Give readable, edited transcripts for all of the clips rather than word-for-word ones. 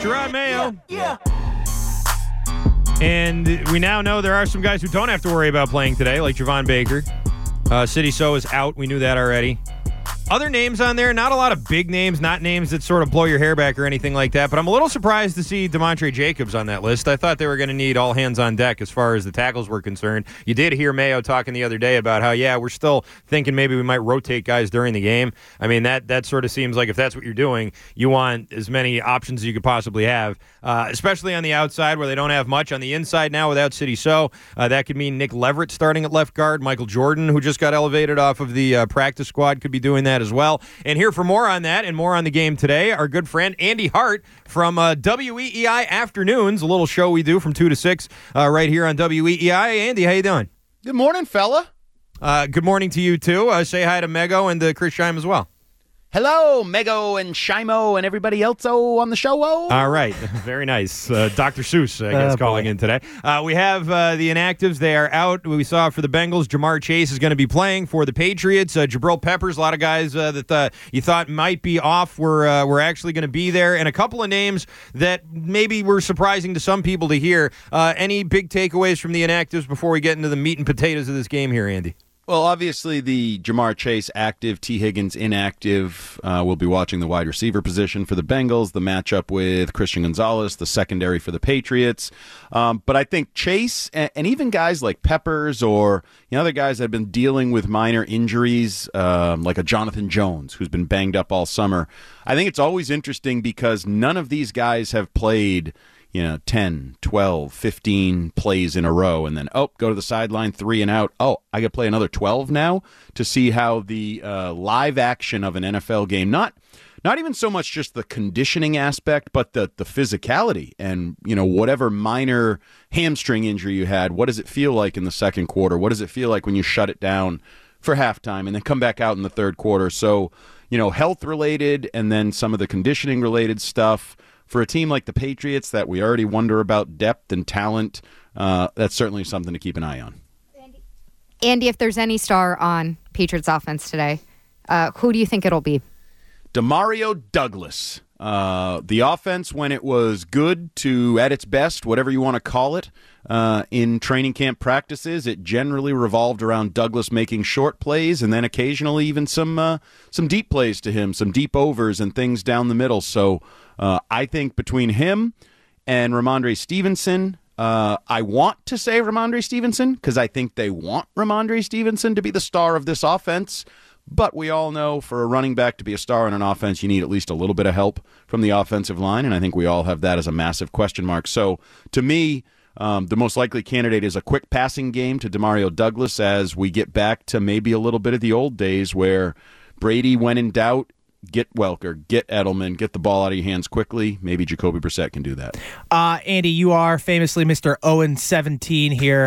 Gerard Mayo. Yeah. And we now know there are some guys who don't have to worry about playing today, like Javon Baker. City So is out. We knew that already. Other names on there, not a lot of big names, not names that sort of blow your hair back or anything like that, but I'm a little surprised to see DeMontre Jacobs on that list. I thought they were going to need all hands on deck as far as the tackles were concerned. You did hear Mayo talking the other day about how, we're still thinking maybe we might rotate guys during the game. I mean, that sort of seems like if that's what you're doing, you want as many options as you could possibly have, especially on the outside where they don't have much. On the inside now without City So, that could mean Nick Leverett starting at left guard. Michael Jordan, who just got elevated off of the practice squad, could be doing that as well. And here for more on that and more on the game today, our good friend Andy Hart from WEEI Afternoons, a little show we do from 2 to 6 right here on WEEI. Andy, how you doing? Good morning, fella. Good morning to you, too. Say hi to Mego and Chris Scheim as well. Hello, Mego and Shimo and everybody else on the show. All right. Very nice. Dr. Seuss, I guess, calling in today. We have the inactives. They are out. We saw for the Bengals, Jamar Chase is going to be playing for the Patriots. Jabril Peppers, a lot of guys that you thought might be off were actually going to be there. And a couple of names that maybe were surprising to some people to hear. Any big takeaways from the inactives before we get into the meat and potatoes of this game here, Andy? Well, obviously the Jamar Chase active, T. Higgins inactive. We'll be watching the wide receiver position for the Bengals, the matchup with Christian Gonzalez, the secondary for the Patriots. But I think Chase and even guys like Peppers or other guys that have been dealing with minor injuries, like a Jonathan Jones, who's been banged up all summer. I think it's always interesting because none of these guys have played 10, 12, 15 plays in a row, and then, go to the sideline, 3 and out. I got to play another 12 now to see how the live action of an NFL game, not even so much just the conditioning aspect, but the physicality and, whatever minor hamstring injury you had, what does it feel like in the second quarter? What does it feel like when you shut it down for halftime and then come back out in the third quarter? So, health-related and then some of the conditioning-related stuff. For a team like the Patriots that we already wonder about depth and talent, that's certainly something to keep an eye on. Andy, if there's any star on Patriots offense today, who do you think it'll be? Demario Douglas. The offense, when it was good to at its best, whatever you want to call it, in training camp practices, it generally revolved around Douglas making short plays and then occasionally even some deep plays to him, some deep overs and things down the middle. So I think between him and Ramondre Stevenson, I want to say Ramondre Stevenson because I think they want Ramondre Stevenson to be the star of this offense. But we all know for a running back to be a star in an offense, you need at least a little bit of help from the offensive line, and I think we all have that as a massive question mark. So to me, the most likely candidate is a quick passing game to Demario Douglas as we get back to maybe a little bit of the old days where Brady, when in doubt, get Welker, get Edelman, get the ball out of your hands quickly. Maybe Jacoby Brissett can do that. Andy, you are famously Mr. 0-17 here.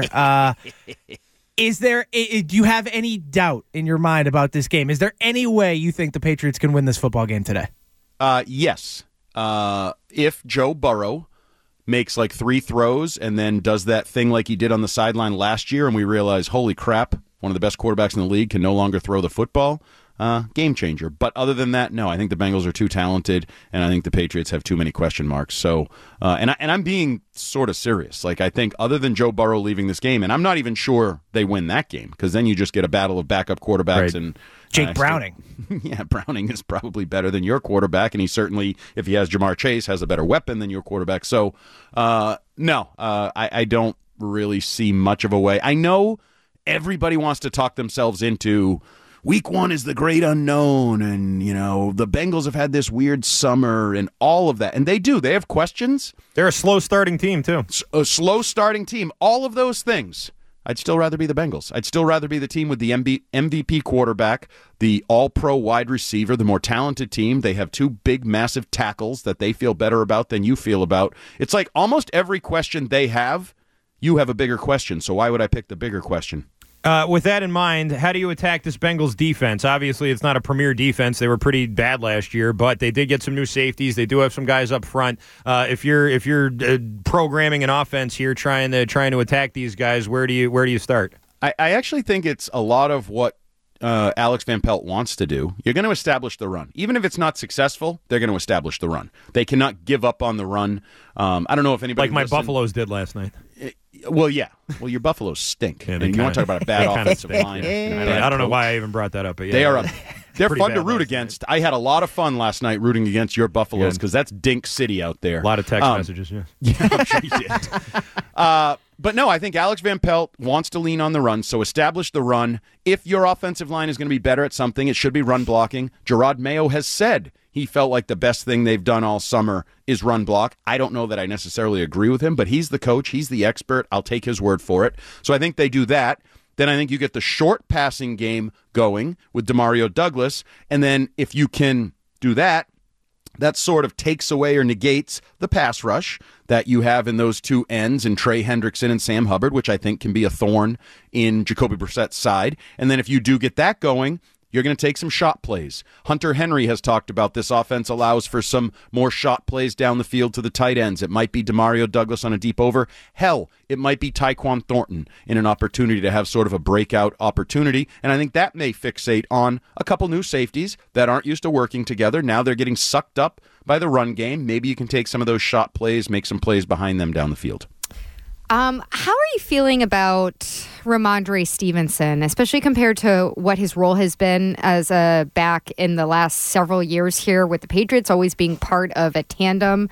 Do you have any doubt in your mind about this game? Is there any way you think the Patriots can win this football game today? Yes. If Joe Burrow makes like 3 throws and then does that thing like he did on the sideline last year and we realize, holy crap, one of the best quarterbacks in the league can no longer throw the football, game changer. But other than that, no, I think the Bengals are too talented, and I think the Patriots have too many question marks. So, and I'm being sort of serious. Like, I think other than Joe Burrow leaving this game, and I'm not even sure they win that game, because then you just get a battle of backup quarterbacks. Right. And Jake Browning. Yeah, Browning is probably better than your quarterback, and he certainly, if he has Jamar Chase, has a better weapon than your quarterback. So, no, I don't really see much of a way. I know everybody wants to talk themselves into Week 1 is the great unknown, and, the Bengals have had this weird summer and all of that. And they do. They have questions. They're a slow-starting team, too. A slow-starting team. All of those things. I'd still rather be the Bengals. I'd still rather be the team with the MVP quarterback, the all-pro wide receiver, the more talented team. They have 2 big, massive tackles that they feel better about than you feel about. It's like almost every question they have, you have a bigger question. So why would I pick the bigger question? With that in mind, how do you attack this Bengals defense? Obviously, it's not a premier defense. They were pretty bad last year, but they did get some new safeties. They do have some guys up front. If you're programming an offense here, trying to attack these guys, where do you start? I actually think it's a lot of what Alex Van Pelt wants to do, you're going to establish the run. Even if it's not successful, they're going to establish the run. They cannot give up on the run. I don't know if anybody like my Buffaloes did last night. Well, yeah. Well, your Buffaloes stink. Yeah, and you want to talk about a bad offensive line. I don't know why I even brought that up, but yeah. They're Pretty fun to bad root last against. I had a lot of fun last night rooting against your Buffaloes because that's Dink City out there. A lot of text messages, yeah. Yeah, I'm sure you did. But no, I think Alex Van Pelt wants to lean on the run, so establish the run. If your offensive line is going to be better at something, it should be run blocking. Gerard Mayo has said he felt like the best thing they've done all summer is run block. I don't know that I necessarily agree with him, but he's the coach. He's the expert. I'll take his word for it. So I think they do that. Then I think you get the short passing game going with Demario Douglas. And then if you can do that, that sort of takes away or negates the pass rush that you have in those two ends in Trey Hendrickson and Sam Hubbard, which I think can be a thorn in Jacoby Brissett's side. And then if you do get that going, you're going to take some shot plays. Hunter Henry has talked about this offense allows for some more shot plays down the field to the tight ends. It might be Demario Douglas on a deep over. Hell, it might be Tyquan Thornton in an opportunity to have sort of a breakout opportunity. And I think that may fixate on a couple new safeties that aren't used to working together. Now they're getting sucked up by the run game. Maybe you can take some of those shot plays, make some plays behind them down the field. How are you feeling about Ramondre Stevenson, especially compared to what his role has been as a back in the last several years here with the Patriots, always being part of a tandem?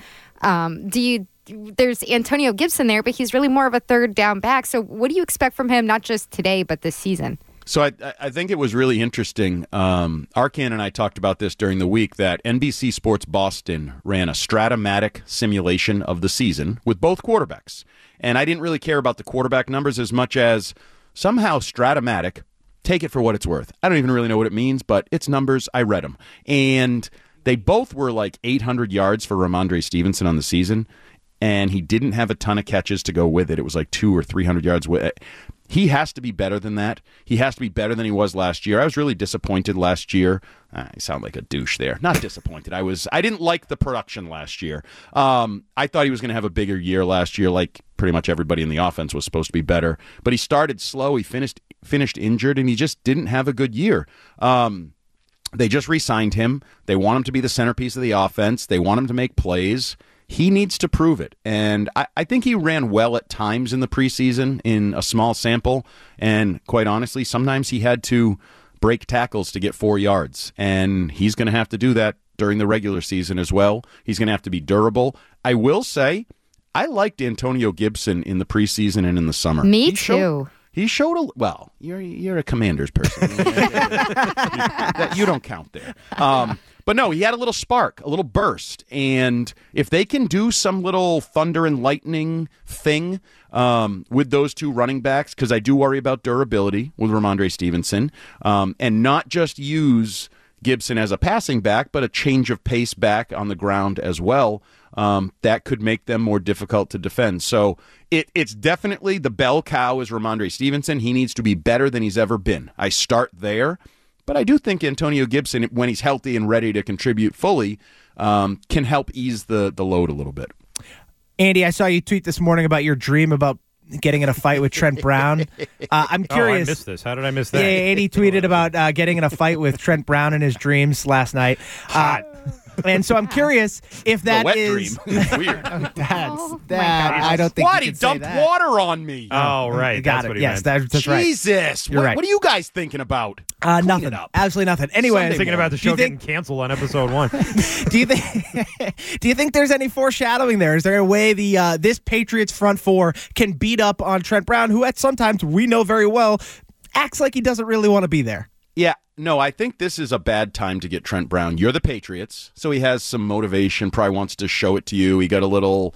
There's Antonio Gibson there, but he's really more of a third down back. So what do you expect from him, not just today, but this season? So I think it was really interesting. Arcan and I talked about this during the week that NBC Sports Boston ran a Stratomatic simulation of the season with both quarterbacks. And I didn't really care about the quarterback numbers as much as somehow Stratomatic, take it for what it's worth. I don't even really know what it means, but it's numbers. I read them. And they both were like 800 yards for Ramondre Stevenson on the season. And he didn't have a ton of catches to go with it. It was like 200 or 300 yards with it. He has to be better than that. He has to be better than he was last year. I was really disappointed last year. I sound like a douche there. Not disappointed. I didn't like the production last year. I thought he was going to have a bigger year last year, like pretty much everybody in the offense was supposed to be better. But he started slow. He finished injured, and he just didn't have a good year. They just re-signed him. They want him to be the centerpiece of the offense. They want him to make plays. He needs to prove it. And I think he ran well at times in the preseason in a small sample. And quite honestly, sometimes he had to break tackles to get 4 yards. And he's going to have to do that during the regular season as well. He's going to have to be durable. I will say, I liked Antonio Gibson in the preseason and in the summer. Me too. He showed well, you're a Commanders person. You don't count there. But no, he had a little spark, a little burst. And if they can do some little thunder and lightning thing with those two running backs, because I do worry about durability with Ramondre Stevenson, and not just use Gibson as a passing back, but a change of pace back on the ground as well, that could make them more difficult to defend. So it's definitely the bell cow is Ramondre Stevenson. He needs to be better than he's ever been. I start there. But I do think Antonio Gibson, when he's healthy and ready to contribute fully, can help ease the load a little bit. Andy, I saw you tweet this morning about your dream about getting in a fight with Trent Brown. I'm curious. Oh, I missed this. How did I miss that? Yeah, Andy tweeted about getting in a fight with Trent Brown in his dreams last night. And so I'm curious if that is dream. It's weird. I don't think what? you He could say dumped that. water on me. Oh, right. Got That's it. what he Yes, meant. that's right. Jesus. You're right. What are you guys thinking about? Nothing. It up. Absolutely nothing. Anyway, Sunday Thinking about the Do you show think- getting canceled on episode 1. do you think there's any foreshadowing there? Is there a way this Patriots front four can beat up on Trent Brown, who at sometimes we know very well acts like he doesn't really want to be there? Yeah, no, I think this is a bad time to get Trent Brown. You're the Patriots, so he has some motivation, probably wants to show it to you. He got a little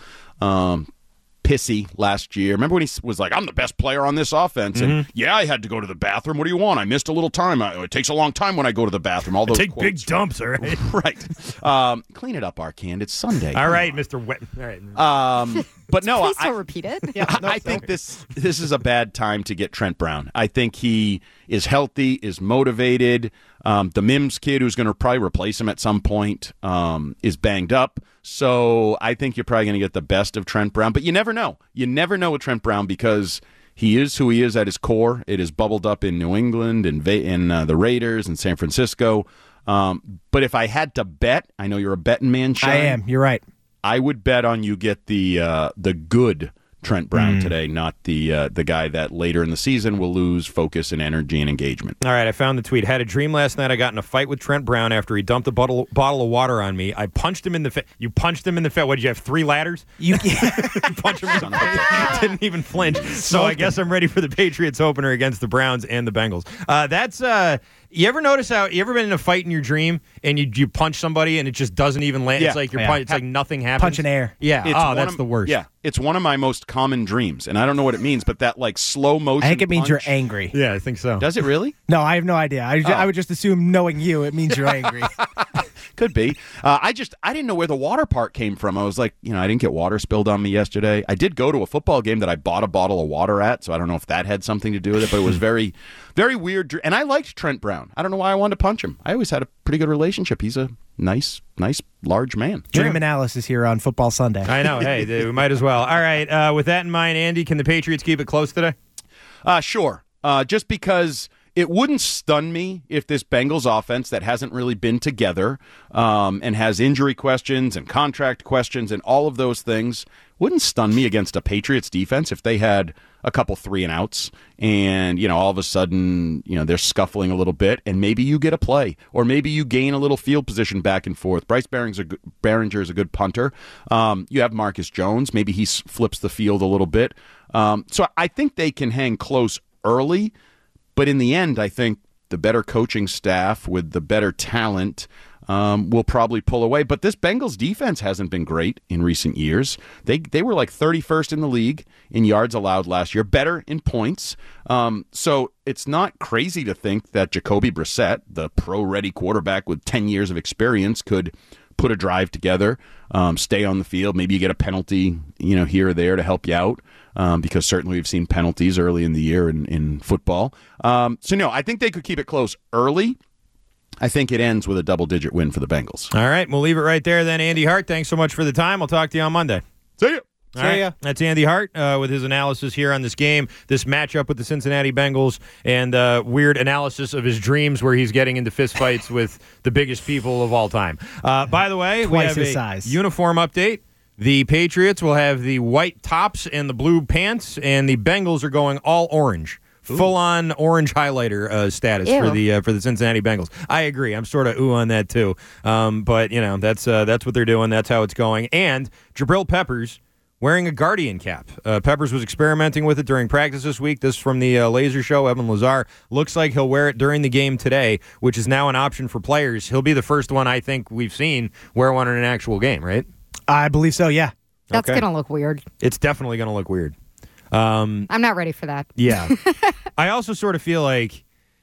pissy last year. Remember when he was like, I'm the best player on this offense? And yeah, I had to go to the bathroom. What do you want? I missed a little time. It takes a long time when I go to the bathroom. All those Take quotes. big dumps, all right? Right. Clean it up, Arcand. It's Sunday. All right, Mr. Wet. All right. But no, Please don't repeat it. I think this is a bad time to get Trent Brown. I think he is healthy, is motivated. The Mims kid, who's going to probably replace him at some point, is banged up. So I think you're probably going to get the best of Trent Brown. But you never know. You never know with Trent Brown because He is who he is at his core. It is bubbled up in New England and the Raiders and San Francisco. But if I had to bet, I know you're a betting man, Shine. I am. You're right. I would bet on you get the good Trent Brown today, not the guy that later in the season will lose focus and energy and engagement. All right, I found the tweet. Had a dream last night. I got in a fight with Trent Brown after he dumped a bottle of water on me. I punched him in the face. You punched him in the face. What, did you have 3 ladders? You Punch him in the face. Didn't even flinch. So I guess I'm ready for the Patriots opener against the Browns and the Bengals. You ever notice how you ever been in a fight in your dream and you punch somebody and it just doesn't even land? Yeah. It's like it's like nothing happens. punching air. Yeah. That's the worst. Yeah, it's one of my most common dreams, and I don't know what it means, but that like slow motion. I think it means punch- you're angry. Yeah, I think so. Does it really? No, I have no idea. I would just assume, knowing you, it means you're angry. Could be. I didn't know where the water part came from. I was like, I didn't get water spilled on me yesterday. I did go to a football game that I bought a bottle of water at, so I don't know if that had something to do with it, but it was very, very weird. And I liked Trent Brown. I don't know why I wanted to punch him. I always had a pretty good relationship. He's a nice, large man. Dream analysis here on Football Sunday. I know. Hey, we might as well. All right. With that in mind, Andy, can the Patriots keep it close today? Sure. Just because it wouldn't stun me if this Bengals offense that hasn't really been together and has injury questions and contract questions and all of those things wouldn't stun me against a Patriots defense if they had a couple 3-and-outs and, all of a sudden, they're scuffling a little bit and maybe you get a play or maybe you gain a little field position back and forth. Bryce Behringer is a good punter. You have Marcus Jones. Maybe he flips the field a little bit. So I think they can hang close early. But in the end, I think the better coaching staff with the better talent will probably pull away. But this Bengals defense hasn't been great in recent years. They were like 31st in the league in yards allowed last year, better in points. So it's not crazy to think that Jacoby Brissett, the pro-ready quarterback with 10 years of experience, could put a drive together, stay on the field. Maybe you get a penalty, here or there to help you out. Because certainly we've seen penalties early in the year in football. No, I think they could keep it close early. I think it ends with a double-digit win for the Bengals. All right, we'll leave it right there then. Andy Hart, thanks so much for the time. We'll talk to you on Monday. See ya. All right. That's Andy Hart with his analysis here on this game, this matchup with the Cincinnati Bengals, and weird analysis of his dreams where he's getting into fistfights with the biggest people of all time. By the way, we have a uniform update. The Patriots will have the white tops and the blue pants, and the Bengals are going all orange. Full-on orange highlighter status for the Cincinnati Bengals. I agree. I'm sort of on that too. But that's what they're doing. That's how it's going. And Jabril Peppers wearing a Guardian cap. Peppers was experimenting with it during practice this week. This from the Laser Show. Evan Lazar looks like he'll wear it during the game today, which is now an option for players. He'll be the first one I think we've seen wear one in an actual game, right? I believe so. Yeah. That's going to look weird. It's definitely going to look weird. I'm not ready for that. Yeah. I also sort of feel like,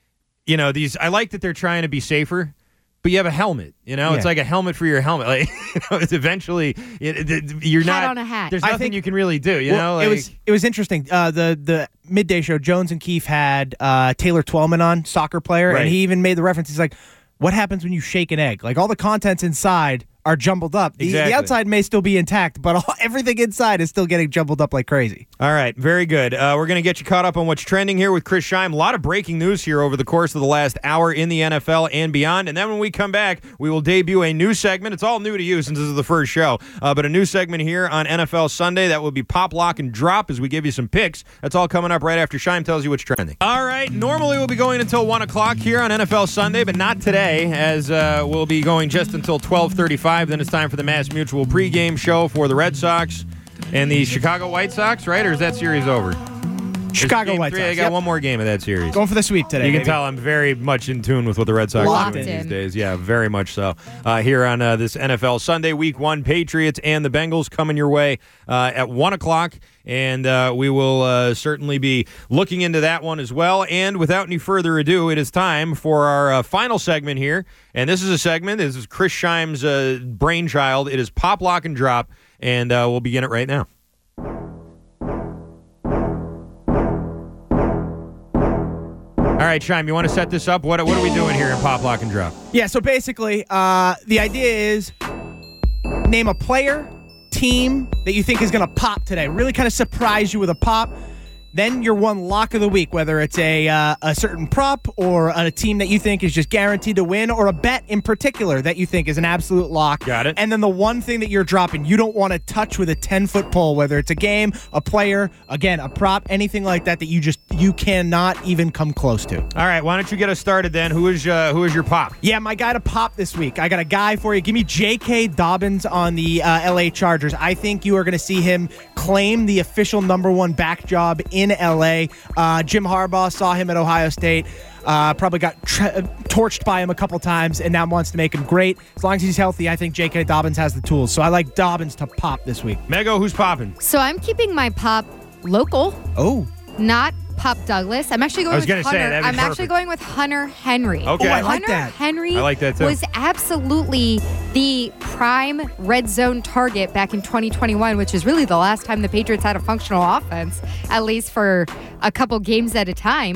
I like that they're trying to be safer, but you have a helmet. It's like a helmet for your helmet. Like, it's eventually you're hat not on a hat. There's nothing you can really do. It was interesting. The midday show, Jones and Keefe had Taylor Twellman on, soccer player, and he even made the reference. He's like, "What happens when you shake an egg? Like all the contents inside are jumbled up. Exactly. The outside may still be intact, but everything inside is still getting jumbled up like crazy." All right, very good. We're going to get you caught up on what's trending here with Chris Scheim. A lot of breaking news here over the course of the last hour in the NFL and beyond. And then when we come back, we will debut a new segment. It's all new to you since this is the first show, but a new segment here on NFL Sunday that will be Pop, Lock, and Drop as we give you some picks. That's all coming up right after Scheim tells you what's trending. All right, normally we'll be going until 1 o'clock here on NFL Sunday, but not today, as we'll be going just until 12:35. Then it's time for the Mass Mutual pregame show for the Red Sox and the Chicago White Sox, right? Or is that series over? Chicago White Sox. I got one more game of that series. Going for the sweep today. You can tell I'm very much in tune with what the Red Sox are doing these days. Yeah, very much so. Here on this NFL Sunday, Week 1, Patriots and the Bengals coming your way at 1 o'clock. And we will certainly be looking into that one as well. And without any further ado, it is time for our final segment here. And this is a segment. This is Chris Scheim's brainchild. It is Pop, Lock, and Drop. And we'll begin it right now. All right, Scheim, you want to set this up? What are we doing here in Pop, Lock, and Drop? Yeah, so basically, the idea is name a player, team that you think is going to pop today. Really kind of surprise you with a pop. then your one lock of the week, whether it's a certain prop or a team that you think is just guaranteed to win, or a bet in particular that you think is an absolute lock. Got it. And then the one thing that you're dropping, you don't want to touch with a 10-foot pole, whether it's a game, a player, again, a prop, anything like that you cannot even come close to. All right, why don't you get us started then? Who is your pop? Yeah, my guy to pop this week. I got a guy for you. Give me J.K. Dobbins on the L.A. Chargers. I think you are going to see him claim the official number one back job in L.A. Jim Harbaugh saw him at Ohio State. Probably got torched by him a couple times and now wants to make him great. As long as he's healthy, I think J.K. Dobbins has the tools. So I like Dobbins to pop this week. Mego, who's popping? So I'm keeping my pop local, Oh. not Pop Douglas. I'm actually going I was with gonna say, Hunter. that'd be I'm actually perfect. going with Hunter Henry. Okay. Oh, I like Hunter that. Henry I like that too. was absolutely the prime red zone target back in 2021, which is really the last time the Patriots had a functional offense, at least for a couple games at a time.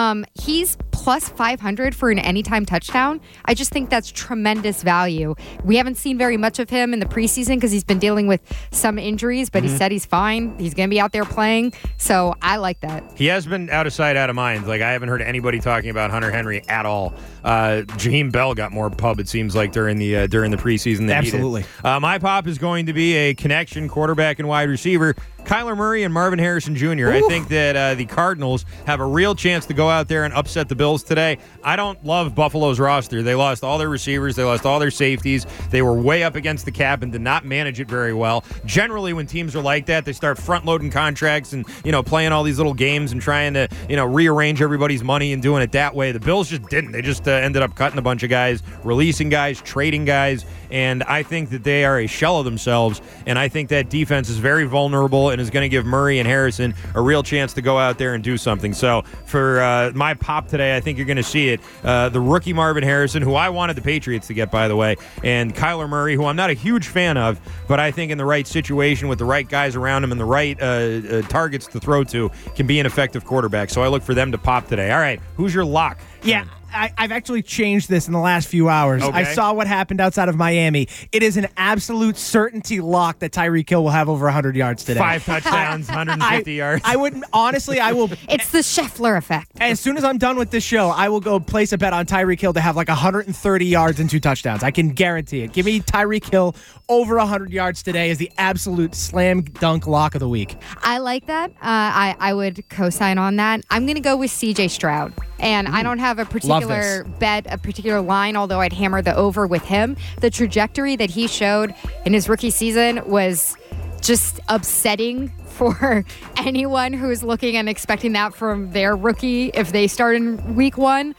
He's plus 500 for an anytime touchdown. I just think that's tremendous value. We haven't seen very much of him in the preseason because he's been dealing with some injuries, but he said he's fine. He's going to be out there playing. So I like that. He has been out of sight, out of mind. Like, I haven't heard anybody talking about Hunter Henry at all. Jaheim Bell got more pub, it seems like, during the preseason than Absolutely. he did. My pop is going to be a connection quarterback and wide receiver, Kyler Murray and Marvin Harrison Jr. I think that the Cardinals have a real chance to go out there and upset the Bills today. I don't love Buffalo's roster. They lost all their receivers. They lost all their safeties. They were way up against the cap and did not manage it very well. Generally, when teams are like that, they start front-loading contracts and, playing all these little games and trying to, rearrange everybody's money and doing it that way. The Bills just didn't. They just ended up cutting a bunch of guys, releasing guys, trading guys, and I think that they are a shell of themselves, and I think that defense is very vulnerable and is going to give Murray and Harrison a real chance to go out there and do something. So for my pop today, I think you're going to see it. The rookie Marvin Harrison, who I wanted the Patriots to get, by the way, and Kyler Murray, who I'm not a huge fan of, but I think in the right situation with the right guys around him and the right targets to throw to can be an effective quarterback. So I look for them to pop today. All right, who's your lock? Yeah, I've actually changed this in the last few hours. Okay. I saw what happened outside of Miami. It is an absolute certainty lock that Tyreek Hill will have over 100 yards today. 5 touchdowns, 150 yards. I would honestly, I will. It's the Scheffler effect. As soon as I'm done with this show, I will go place a bet on Tyreek Hill to have like 130 yards and 2 touchdowns. I can guarantee it. Give me Tyreek Hill over 100 yards today as the absolute slam dunk lock of the week. I like that. I would co-sign on that. I'm going to go with CJ Stroud. And I don't have a particular bet, a particular line, although I'd hammer the over with him. The trajectory that he showed in his rookie season was just upsetting for anyone who's looking and expecting that from their rookie if they start in week one.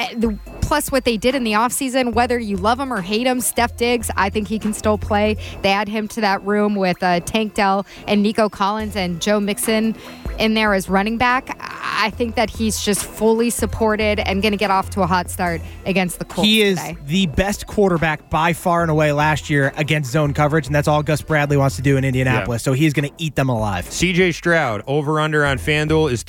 Plus what they did in the offseason, whether you love him or hate him, Steph Diggs, I think he can still play. They add him to that room with Tank Dell and Nico Collins and Joe Mixon in there as running back. I think that he's just fully supported and going to get off to a hot start against the Colts He is today. the best quarterback by far and away last year against zone coverage, and that's all Gus Bradley wants to do in Indianapolis. So he's going to eat them alive. CJ Stroud, over-under on FanDuel is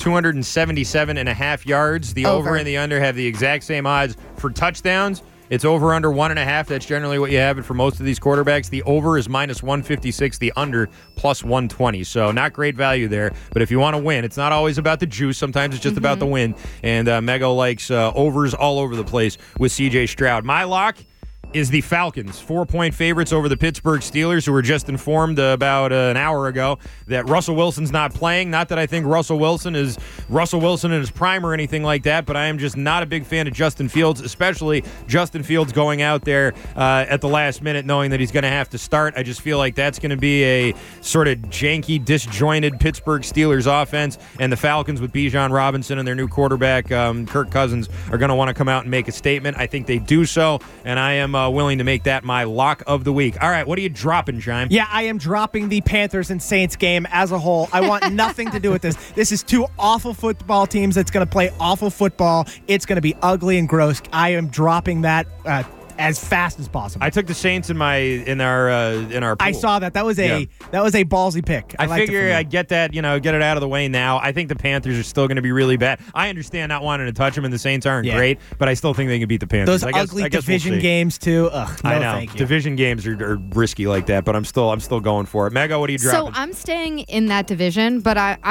277.5 yards. The over and the under have the exact same odds for touchdowns. It's over under 1.5. That's generally what you have it for most of these quarterbacks. The over is minus 156. The under plus 120. So not great value there. But if you want to win, it's not always about the juice. Sometimes it's just about the win. And Mego likes overs all over the place with CJ Stroud. My lock is the Falcons, 4-point favorites over the Pittsburgh Steelers, who were just informed about an hour ago that Russell Wilson's not playing. Not that I think Russell Wilson is Russell Wilson in his prime or anything like that, but I am just not a big fan of Justin Fields, especially Justin Fields going out there at the last minute knowing that he's going to have to start. I just feel like that's going to be a sort of janky, disjointed Pittsburgh Steelers offense, and the Falcons with Bijan Robinson and their new quarterback, Kirk Cousins, are going to want to come out and make a statement. I think they do so, and I am willing to make that my lock of the week. All right, what are you dropping, Chime? Yeah, I am dropping the Panthers and Saints game as a whole. I want nothing to do with this. This is two awful football teams that's going to play awful football. It's going to be ugly and gross. I am dropping that as fast as possible. I took the Saints in our pool. I saw that. That was a ballsy pick. I liked it figure from you. I'd get that, get it out of the way now. I think the Panthers are still going to be really bad. I understand not wanting to touch them, and the Saints aren't great, but I still think they can beat the Panthers. Those I guess ugly we'll division see. games too. Ugh, no, I know thank you. division games are risky like that, but I'm still going for it. Mego, what are you dropping? So I'm staying in that division, but I'm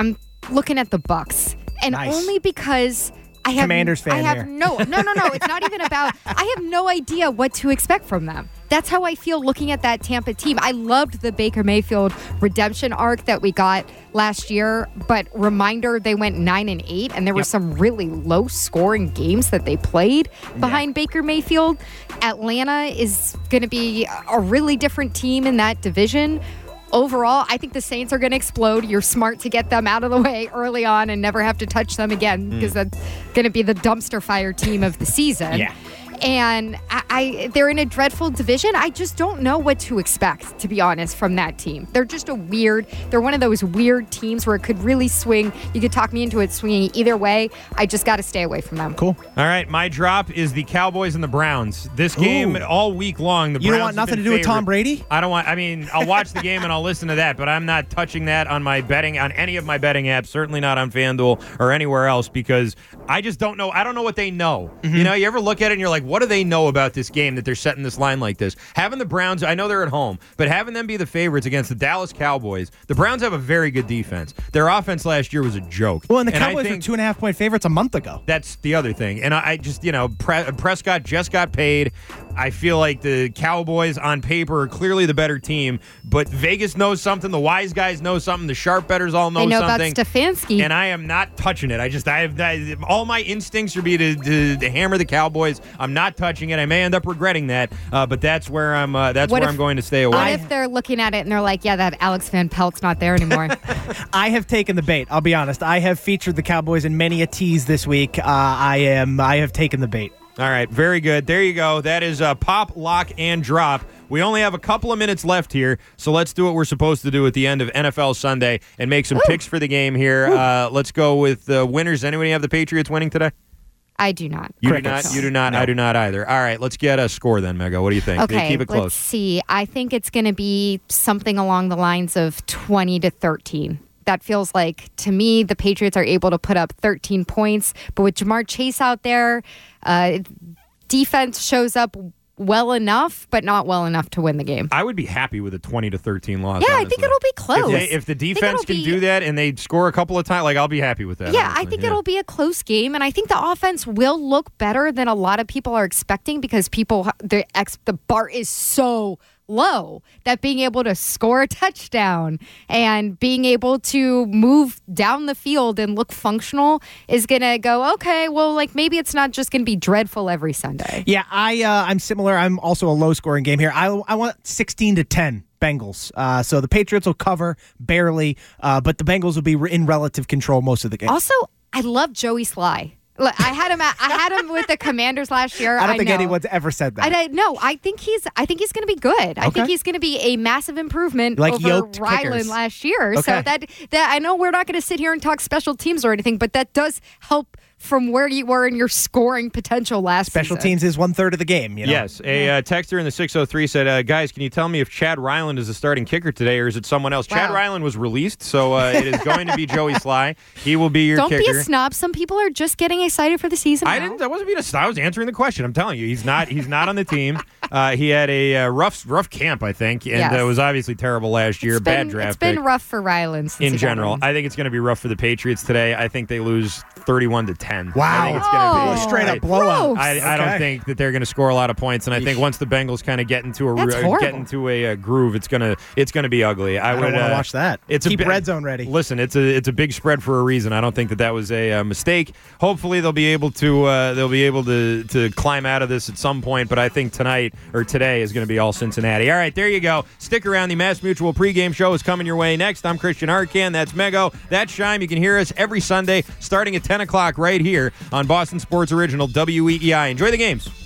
looking at the Bucks, and Nice. only because I have Commanders fan I have here. no. It's not even about. I have no idea what to expect from them. That's how I feel looking at that Tampa team. I loved the Baker Mayfield redemption arc that we got last year, but reminder, they went 9-8, and there were some really low-scoring games that they played behind Baker Mayfield. Atlanta is going to be a really different team in that division. Overall, I think the Saints are going to explode. You're smart to get them out of the way early on and never have to touch them again because that's going to be the dumpster fire team of the season. Yeah. And they're in a dreadful division. I just don't know what to expect, to be honest, from that team. They're just they're one of those weird teams where it could really swing. You could talk me into it swinging either way. I just got to stay away from them. Cool. All right, my drop is the Cowboys and the Browns. This game all week long, the You Browns don't want have nothing been to do with Tom favored. Brady? I'll watch the game and I'll listen to that, but I'm not touching that on my betting, on any of my betting apps, certainly not on FanDuel or anywhere else, because I just don't know. I don't know what they know. You know, you ever look at it and you're like, what do they know about this game that they're setting this line like this? Having the Browns, I know they're at home, but having them be the favorites against the Dallas Cowboys, the Browns have a very good defense. Their offense last year was a joke. Well, and the I Cowboys were think 2.5-point favorites a month ago. that's the other thing. And I just, Prescott just got paid. I feel like the Cowboys on paper are clearly the better team, but Vegas knows something. The wise guys know something. The sharp bettors all know I know something. about Stefanski. And I am not touching it. All my instincts would be to hammer the Cowboys. I'm not touching it. I may end up regretting that, but that's where I'm going to stay away. What if they're looking at it and they're like, yeah, that Alex Van Pelt's not there anymore? I have taken the bait. I'll be honest. I have featured the Cowboys in many a tease this week. I have taken the bait. All right, very good. There you go. That is Pop, Lock, and Drop. We only have a couple of minutes left here, so let's do what we're supposed to do at the end of NFL Sunday and make some picks for the game here. Let's go with the winners. Anybody have the Patriots winning today? I do not. You do not. You do not. No. I do not either. All right, let's get a score then, Mega. What do you think? Okay, keep it close. let's see. I think it's going to be something along the lines of 20-13. That feels like, to me, the Patriots are able to put up 13 points. But with Jamar Chase out there, defense shows up well enough, but not well enough to win the game. I would be happy with a 20-13 loss. Yeah, honestly. I think it'll be close. If the defense can do that and they score a couple of times, I'll be happy with that. Yeah, honestly. I think it'll be a close game, and I think the offense will look better than a lot of people are expecting because the bar is so low that being able to score a touchdown and being able to move down the field and look functional is going to go, okay, well, like maybe it's not just going to be dreadful every Sunday. Yeah, I'm similar. I'm also a low-scoring game here. I want 16-10. Bengals. So the Patriots will cover barely, but the Bengals will be in relative control most of the game. Also, I love Joey Sly. Look, I had him with the Commanders last year. I don't think know. anyone's ever said that. I think he's going to be good. I think he's going to be a massive improvement Like over yoked Ryland kickers. last year. Okay. So that I know we're not going to sit here and talk special teams or anything, but that does help from where you were in your scoring potential last Special season. teams is 1/3 of the game. You know? Yes. A texter in the 603 said, guys, can you tell me if Chad Ryland is the starting kicker today or is it someone else? Wow. Chad Ryland was released, so it is going to be Joey Sly. He will be your Don't kicker. be a snob. Some people are just getting excited for the season. I now. didn't. I wasn't being a snob. I was answering the question. I'm telling you, he's not on the team. He had a rough camp, I think, and Yes. it was obviously terrible last year. Bad draft It's been pick. rough for Ryland since In he got general, in. I think it's going to be rough for the Patriots today. I think they lose 31-10. Wow. I think it's going to be Oh. Straight up blowout. Gross. I don't Okay. think that they're going to score a lot of points, and I think once the Bengals kind of get into That's horrible. a groove, it's gonna be ugly. I don't want to watch that. It's Keep a red zone ready. Listen, it's a big spread for a reason. I don't think that was a mistake. Hopefully, they'll be able to climb out of this at some point. But I think tonight or today is going to be all Cincinnati. All right, there you go. Stick around. The Mass Mutual pregame show is coming your way next. I'm Christian Arcan. That's Mego. That's Shime. You can hear us every Sunday starting at 10 o'clock right here on Boston Sports Original WEEI. Enjoy the games.